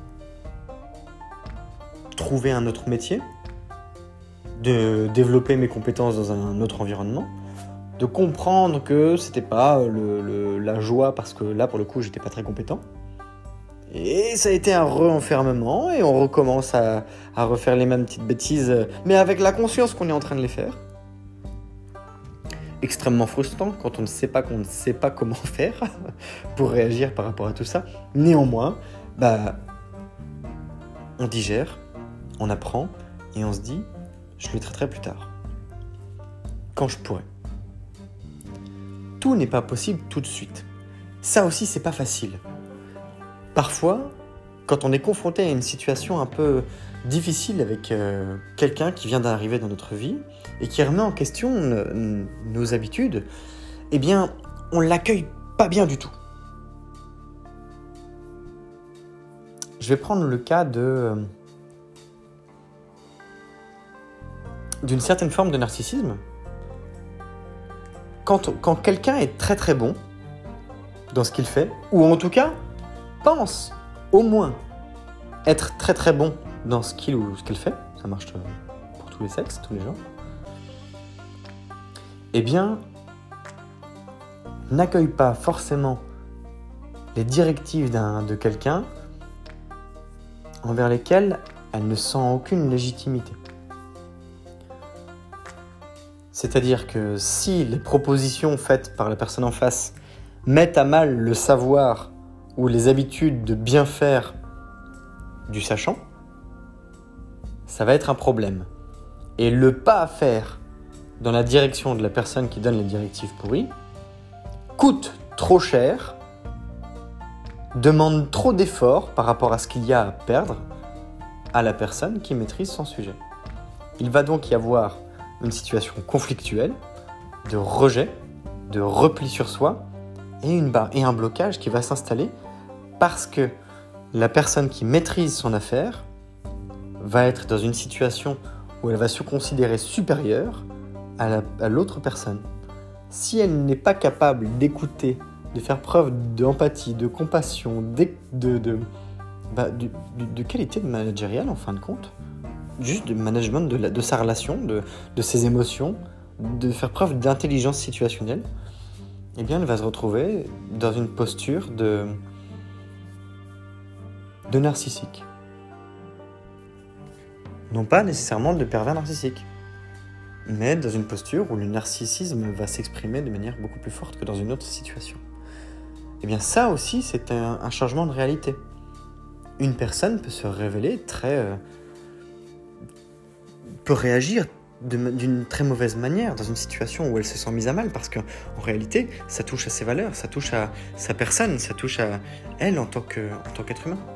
trouver un autre métier, de développer mes compétences dans un autre environnement, de comprendre que c'était pas le, le, la joie parce que là pour le coup j'étais pas très compétent. Et ça a été un re-enfermement et on recommence à, à refaire les mêmes petites bêtises, mais avec la conscience qu'on est en train de les faire. Extrêmement frustrant quand on ne sait pas qu'on ne sait pas comment faire pour réagir par rapport à tout ça. Néanmoins, bah, on digère, on apprend et on se dit je le traiterai plus tard, quand je pourrai. Tout n'est pas possible tout de suite. Ça aussi, c'est pas facile. Parfois, quand on est confronté à une situation un peu difficile avec euh, quelqu'un qui vient d'arriver dans notre vie et qui remet en question n- nos habitudes, eh bien, on l'accueille pas bien du tout. Je vais prendre le cas de euh, d'une certaine forme de narcissisme. Quand, quand quelqu'un est très très bon dans ce qu'il fait, ou en tout cas pense au moins être très très bon dans ce qu'il ou ce qu'elle fait, ça marche pour tous les sexes, tous les genres, eh bien, n'accueille pas forcément les directives d'un, de quelqu'un envers lesquelles elle ne sent aucune légitimité. C'est-à-dire que si les propositions faites par la personne en face mettent à mal le savoir ou les habitudes de bien faire du sachant, ça va être un problème. Et le pas à faire dans la direction de la personne qui donne les directives pourries coûte trop cher, demande trop d'efforts par rapport à ce qu'il y a à perdre à la personne qui maîtrise son sujet. Il va donc y avoir une situation conflictuelle, de rejet, de repli sur soi et, une barre, et un blocage qui va s'installer parce que la personne qui maîtrise son affaire va être dans une situation où elle va se considérer supérieure à, la, à l'autre personne. Si elle n'est pas capable d'écouter, de faire preuve d'empathie, de compassion, de, de, de, bah, de, de, de qualité de managériale en fin de compte, juste de management de, la, de sa relation, de, de ses émotions, de faire preuve d'intelligence situationnelle, eh bien elle va se retrouver dans une posture de, de narcissique. Non pas nécessairement de pervers narcissique, mais dans une posture où le narcissisme va s'exprimer de manière beaucoup plus forte que dans une autre situation. Eh bien ça aussi, c'est un, un changement de réalité. Une personne peut se révéler très... Euh, peut réagir de, d'une très mauvaise manière dans une situation où elle se sent mise à mal, parce qu'en réalité, ça touche à ses valeurs, ça touche à sa personne, ça touche à elle en tant que, en tant qu'être humain.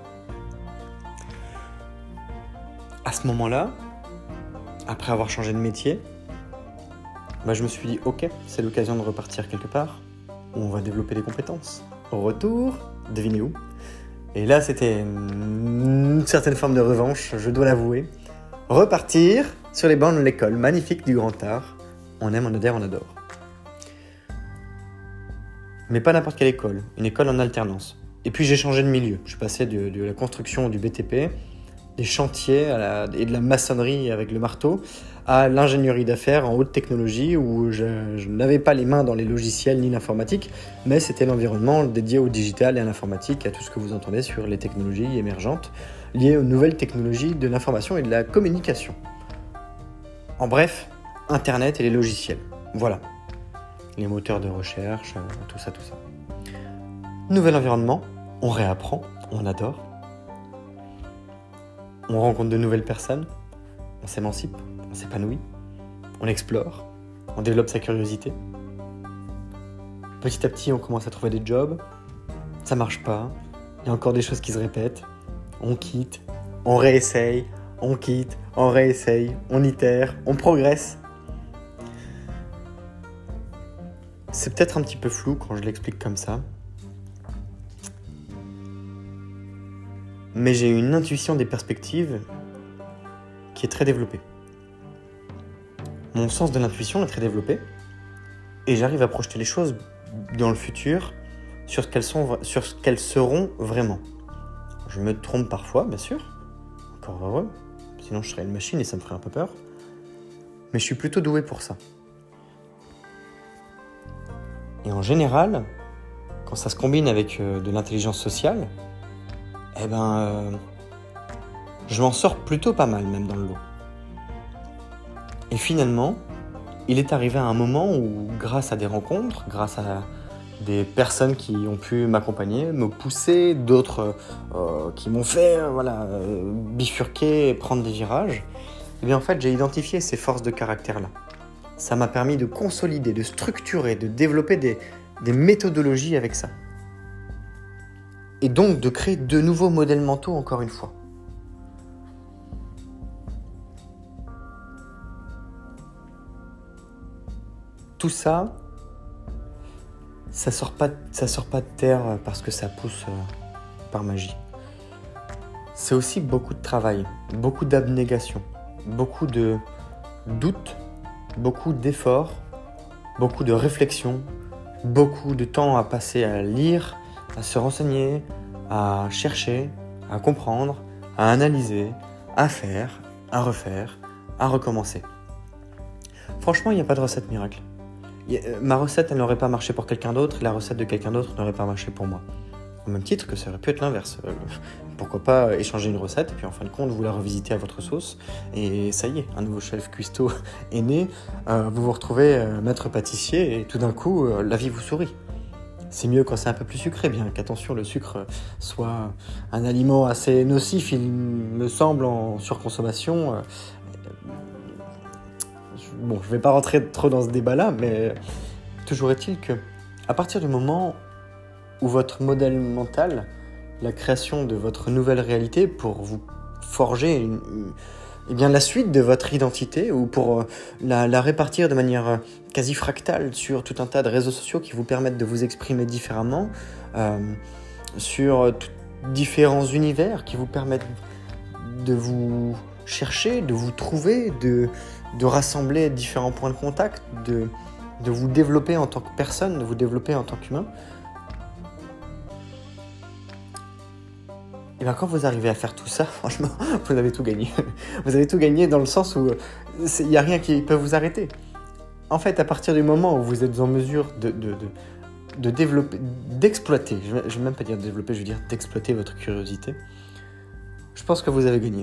À ce moment-là, après avoir changé de métier, bah je me suis dit, ok, c'est l'occasion de repartir quelque part, où on va développer des compétences. Au retour, devinez où? Et là, c'était une certaine forme de revanche, je dois l'avouer. Repartir sur les bancs de l'école magnifique du Grand Art. On aime, on adhère, on adore. Mais pas n'importe quelle école, une école en alternance. Et puis j'ai changé de milieu. Je suis passé de, de la construction du B T P, des chantiers à la, et de la maçonnerie avec le marteau, à l'ingénierie d'affaires en haute technologie où je, je n'avais pas les mains dans les logiciels ni l'informatique, mais c'était l'environnement dédié au digital et à l'informatique, à tout ce que vous entendez sur les technologies émergentes liées aux nouvelles technologies de l'information et de la communication. En bref, Internet et les logiciels. Voilà. Les moteurs de recherche, tout ça, tout ça. Nouvel environnement, on réapprend, on adore. On rencontre de nouvelles personnes, on s'émancipe, on s'épanouit, on explore, on développe sa curiosité. Petit à petit, on commence à trouver des jobs, ça marche pas, il y a encore des choses qui se répètent, on quitte, on réessaye, on quitte, on réessaye, on itère, on progresse. C'est peut-être un petit peu flou quand je l'explique comme ça, mais j'ai une intuition des perspectives qui est très développée. Mon sens de l'intuition est très développé et j'arrive à projeter les choses dans le futur sur ce qu'elles sont, sur ce qu'elles seront vraiment. Je me trompe parfois, bien sûr, encore heureux, sinon je serais une machine et ça me ferait un peu peur, mais je suis plutôt doué pour ça. Et en général, quand ça se combine avec euh, de l'intelligence sociale, eh ben, euh, je m'en sors plutôt pas mal, même dans le lot. Et finalement, il est arrivé à un moment où, grâce à des rencontres, grâce à des personnes qui ont pu m'accompagner, me pousser, d'autres euh, qui m'ont fait euh, voilà, euh, bifurquer et prendre des virages, eh bien en fait, j'ai identifié ces forces de caractère-là. Ça m'a permis de consolider, de structurer, de développer des, des méthodologies avec ça. Et donc de créer de nouveaux modèles mentaux encore une fois. Tout ça, ça sort pas, ça sort pas de terre parce que ça pousse euh, par magie. C'est aussi beaucoup de travail, beaucoup d'abnégation, beaucoup de doutes, beaucoup d'efforts, beaucoup de réflexion, beaucoup de temps à passer à lire, à se renseigner, à chercher, à comprendre, à analyser, à faire, à refaire, à recommencer. Franchement, il n'y a pas de recette miracle. Ma recette, elle n'aurait pas marché pour quelqu'un d'autre, et la recette de quelqu'un d'autre n'aurait pas marché pour moi. Au même titre que ça aurait pu être l'inverse. Euh, pourquoi pas échanger une recette, et puis en fin de compte, vous la revisitez à votre sauce, et ça y est, un nouveau chef cuistot est né, euh, vous vous retrouvez euh, maître pâtissier, et tout d'un coup, euh, la vie vous sourit. C'est mieux quand c'est un peu plus sucré, bien qu'attention, le sucre soit un aliment assez nocif, il me semble, en surconsommation. Euh, Bon, je ne vais pas rentrer trop dans ce débat-là, mais toujours est-il que, à partir du moment où votre modèle mental, la création de votre nouvelle réalité pour vous forger une, une, eh bien, la suite de votre identité ou pour la, la répartir de manière quasi fractale sur tout un tas de réseaux sociaux qui vous permettent de vous exprimer différemment, euh, sur t- différents univers qui vous permettent de vous chercher, de vous trouver, de, de rassembler différents points de contact, de, de vous développer en tant que personne, de vous développer en tant qu'humain. Et bien quand vous arrivez à faire tout ça, franchement, vous avez tout gagné. Vous avez tout gagné dans le sens où il n'y a rien qui peut vous arrêter. En fait, à partir du moment où vous êtes en mesure de, de, de, de développer, d'exploiter, je ne vais même pas dire développer, je veux dire d'exploiter votre curiosité, je pense que vous avez gagné.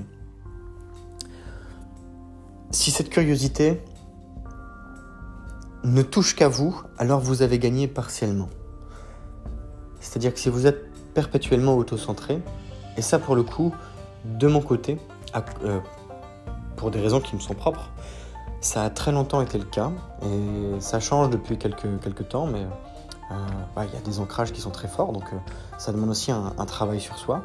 Si cette curiosité ne touche qu'à vous, alors vous avez gagné partiellement. C'est-à-dire que si vous êtes perpétuellement auto-centré, et ça pour le coup, de mon côté, à, euh, pour des raisons qui me sont propres, ça a très longtemps été le cas, et ça change depuis quelques, quelques temps, mais euh, bah, y a des ancrages qui sont très forts, donc euh, ça demande aussi un, un travail sur soi.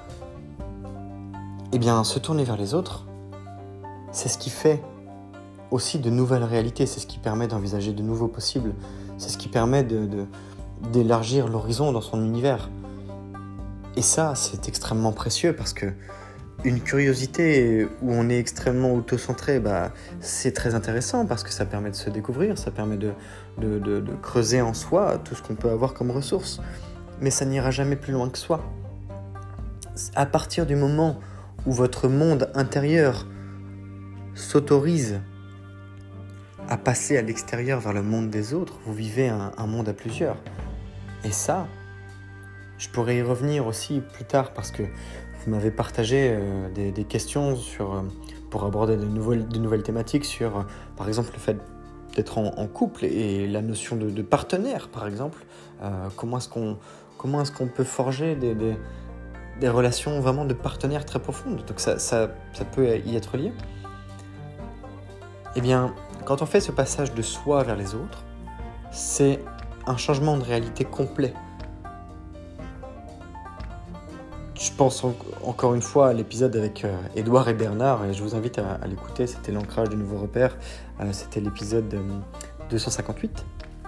Eh bien, se tourner vers les autres, c'est ce qui fait aussi de nouvelles réalités, c'est ce qui permet d'envisager de nouveaux possibles, c'est ce qui permet de, de, d'élargir l'horizon dans son univers. Et ça, c'est extrêmement précieux parce que une curiosité où on est extrêmement auto-centré, bah, c'est très intéressant parce que ça permet de se découvrir, ça permet de, de, de, de creuser en soi tout ce qu'on peut avoir comme ressources. Mais ça n'ira jamais plus loin que soi. À partir du moment où votre monde intérieur s'autorise à passer à l'extérieur vers le monde des autres, vous vivez un, un monde à plusieurs. Et ça, je pourrais y revenir aussi plus tard parce que vous m'avez partagé euh, des, des questions sur, euh, pour aborder de nouvelles, de nouvelles thématiques sur, euh, par exemple, le fait d'être en, en couple et la notion de, de partenaire, par exemple. Euh, comment est-ce qu'on, comment est-ce qu'on peut forger des, des, des relations vraiment de partenaires très profondes. Donc ça, ça, ça peut y être lié. Eh bien, quand on fait ce passage de soi vers les autres, c'est un changement de réalité complet. Je pense en- encore une fois à l'épisode avec euh, Édouard et Bernard, et je vous invite à, à l'écouter, c'était l'ancrage du nouveau repère, euh, c'était l'épisode euh, deux cent cinquante-huit.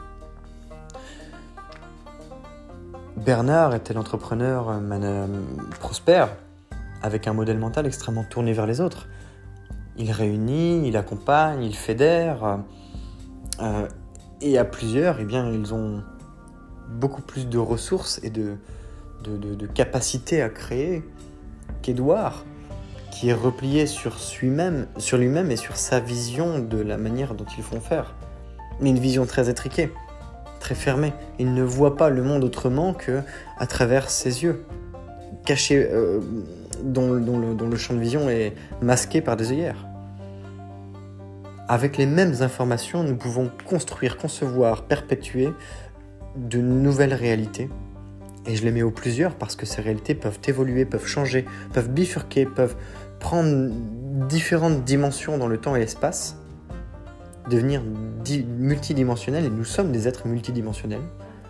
Bernard était l'entrepreneur euh, man- euh, prospère, avec un modèle mental extrêmement tourné vers les autres. Il réunit, il accompagne, il fédère, euh, euh, et à plusieurs, eh bien, ils ont beaucoup plus de ressources et de, de, de, de capacité à créer qu'Édouard, qui est replié sur lui-même, sur lui-même et sur sa vision de la manière dont ils font faire. Mais une vision très étriquée, très fermée. Il ne voit pas le monde autrement qu'à travers ses yeux, cachés, euh, dont, dont, le, dont le champ de vision est masqué par des œillères. Avec les mêmes informations, nous pouvons construire, concevoir, perpétuer de nouvelles réalités. Et je les mets au plusieurs parce que ces réalités peuvent évoluer, peuvent changer, peuvent bifurquer, peuvent prendre différentes dimensions dans le temps et l'espace, devenir di- multidimensionnelles, et nous sommes des êtres multidimensionnels.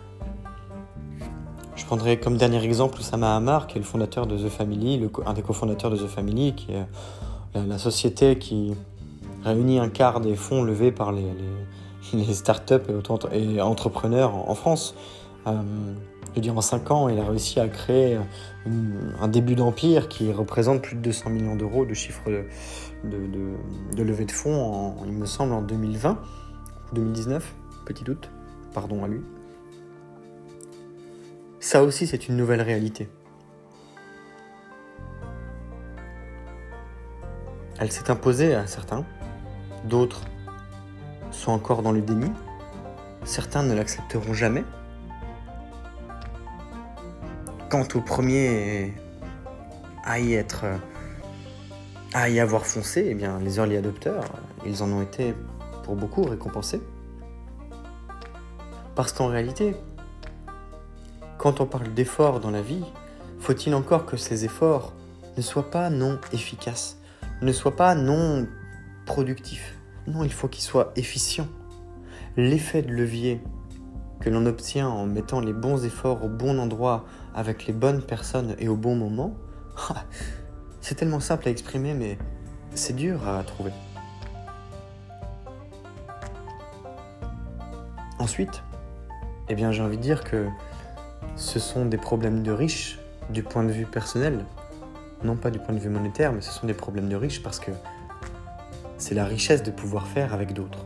Je prendrai comme dernier exemple Oussama Ammar, qui est le fondateur de The Family, le, un des cofondateurs de The Family, qui est la, la société qui réunit un quart des fonds levés par les, les, les startups et, auto- et entrepreneurs en, en France. Euh, je veux dire, en cinq ans, il a réussi à créer une, un début d'empire qui représente plus de deux cents millions d'euros de chiffre de, de, de, de levée de fonds, en, il me semble, en deux mille vingt ou deux mille dix-neuf, petit doute, pardon à lui. Ça aussi, c'est une nouvelle réalité. Elle s'est imposée à certains, d'autres sont encore dans le déni, certains ne l'accepteront jamais. Quant aux premiers à y être, à y avoir foncé, eh bien, les early adopters, ils en ont été pour beaucoup récompensés. Parce qu'en réalité, quand on parle d'efforts dans la vie, faut-il encore que ces efforts ne soient pas non efficaces, ne soient pas non productifs. Non, il faut qu'ils soient efficients. L'effet de levier que l'on obtient en mettant les bons efforts au bon endroit, avec les bonnes personnes et au bon moment, c'est tellement simple à exprimer, mais c'est dur à trouver. Ensuite, eh bien, j'ai envie de dire que ce sont des problèmes de riches du point de vue personnel, non pas du point de vue monétaire, mais ce sont des problèmes de riches parce que c'est la richesse de pouvoir faire avec d'autres.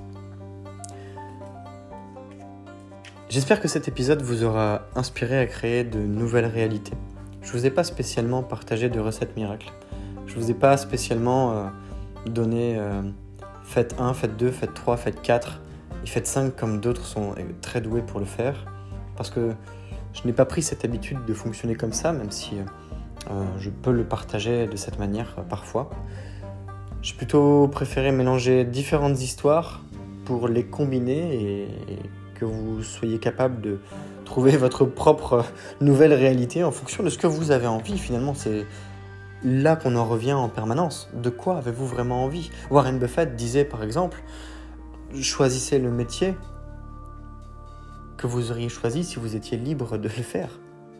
J'espère que cet épisode vous aura inspiré à créer de nouvelles réalités. Je ne vous ai pas spécialement partagé de recettes miracles. Je ne vous ai pas spécialement euh, donné euh, faites un, faites deux, faites trois, faites quatre et faites cinq comme d'autres sont très doués pour le faire. Parce que je n'ai pas pris cette habitude de fonctionner comme ça, même si euh, je peux le partager de cette manière euh, parfois. J'ai plutôt préféré mélanger différentes histoires pour les combiner et, et que vous soyez capable de trouver votre propre nouvelle réalité en fonction de ce que vous avez envie. Finalement, c'est là qu'on en revient en permanence. De quoi avez-vous vraiment envie ? Warren Buffett disait par exemple, choisissez le métier que vous auriez choisi si vous étiez libre de le faire.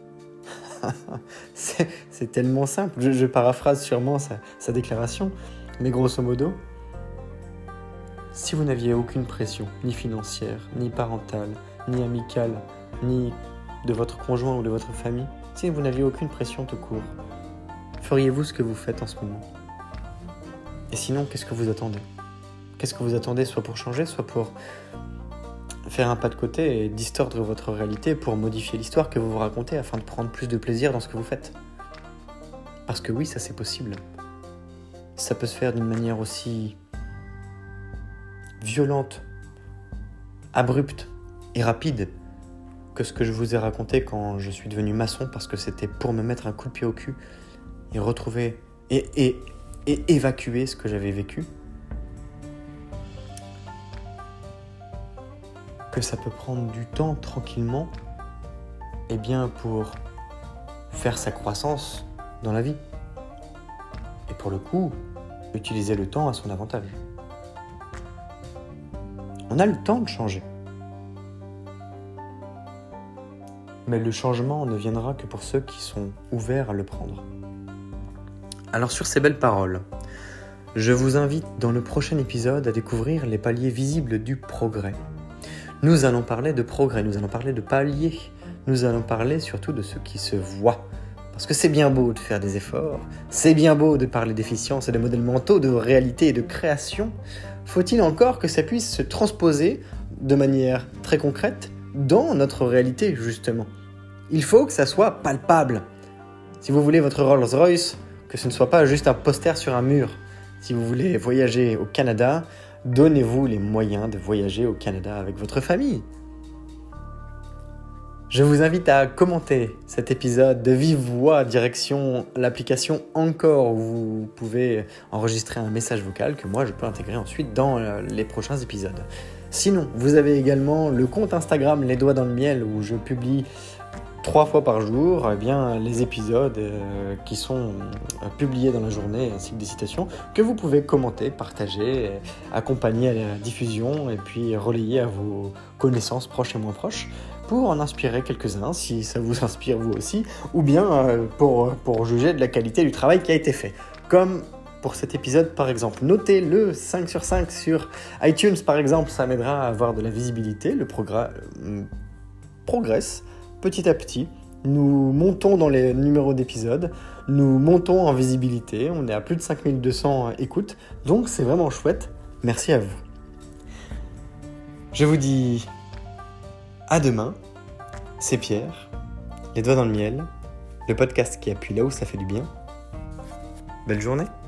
c'est, c'est tellement simple. Je, je paraphrase sûrement sa, sa déclaration, mais grosso modo, si vous n'aviez aucune pression, ni financière, ni parentale, ni amicale, ni de votre conjoint ou de votre famille, si vous n'aviez aucune pression tout court, feriez-vous ce que vous faites en ce moment ? Et sinon, qu'est-ce que vous attendez ? Qu'est-ce que vous attendez, soit pour changer, soit pour faire un pas de côté et distordre votre réalité pour modifier l'histoire que vous vous racontez afin de prendre plus de plaisir dans ce que vous faites ? Parce que oui, ça c'est possible. Ça peut se faire d'une manière aussi violente, abrupte et rapide que ce que je vous ai raconté quand je suis devenu maçon, parce que c'était pour me mettre un coup de pied au cul et retrouver et, et, et évacuer ce que j'avais vécu. Que ça peut prendre du temps tranquillement, et bien pour faire sa croissance dans la vie. Et pour le coup, utiliser le temps à son avantage. On a le temps de changer. Mais le changement ne viendra que pour ceux qui sont ouverts à le prendre. Alors sur ces belles paroles, je vous invite dans le prochain épisode à découvrir les paliers visibles du progrès. Nous allons parler de progrès, nous allons parler de paliers, nous allons parler surtout de ce qui se voit. Parce que c'est bien beau de faire des efforts, c'est bien beau de parler d'efficience et de modèles mentaux, de réalité et de création. Faut-il encore que ça puisse se transposer de manière très concrète dans notre réalité, justement. Il faut que ça soit palpable. Si vous voulez votre Rolls-Royce, que ce ne soit pas juste un poster sur un mur. Si vous voulez voyager au Canada, donnez-vous les moyens de voyager au Canada avec votre famille. Je vous invite à commenter cet épisode de vive voix direction l'application Encore où vous pouvez enregistrer un message vocal que moi je peux intégrer ensuite dans les prochains épisodes. Sinon, vous avez également le compte Instagram Les Doigts dans le Miel où je publie trois fois par jour eh bien, les épisodes euh, qui sont euh, publiés dans la journée ainsi que des citations que vous pouvez commenter, partager, euh, accompagner à la diffusion et puis relayer à vos connaissances proches et moins proches pour en inspirer quelques-uns si ça vous inspire vous aussi ou bien euh, pour, pour juger de la qualité du travail qui a été fait. Comme pour cet épisode par exemple. Notez-le cinq sur cinq sur iTunes par exemple, ça m'aidera à avoir de la visibilité, le progrès euh, progresse. Petit à petit, nous montons dans les numéros d'épisodes, nous montons en visibilité, on est à plus de cinq mille deux cents écoutes, donc c'est vraiment chouette. Merci à vous. Je vous dis à demain, c'est Pierre, Les Doigts dans le Miel, le podcast qui appuie là où ça fait du bien. Belle journée.